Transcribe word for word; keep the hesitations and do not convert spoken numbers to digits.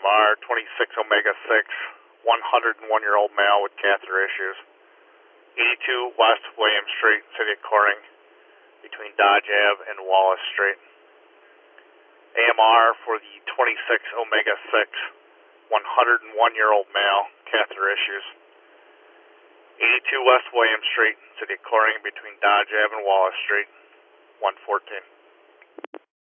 R, twenty-six Omega six, one hundred one year old male with catheter issues. eighty-two West William Street, City of Corning, between Dodge Ave and Wallace Street. A M R for the twenty-six Omega six, one hundred one year old male, catheter issues. eighty-two West William Street, City of Corning, between Dodge Ave and Wallace Street, one fourteen.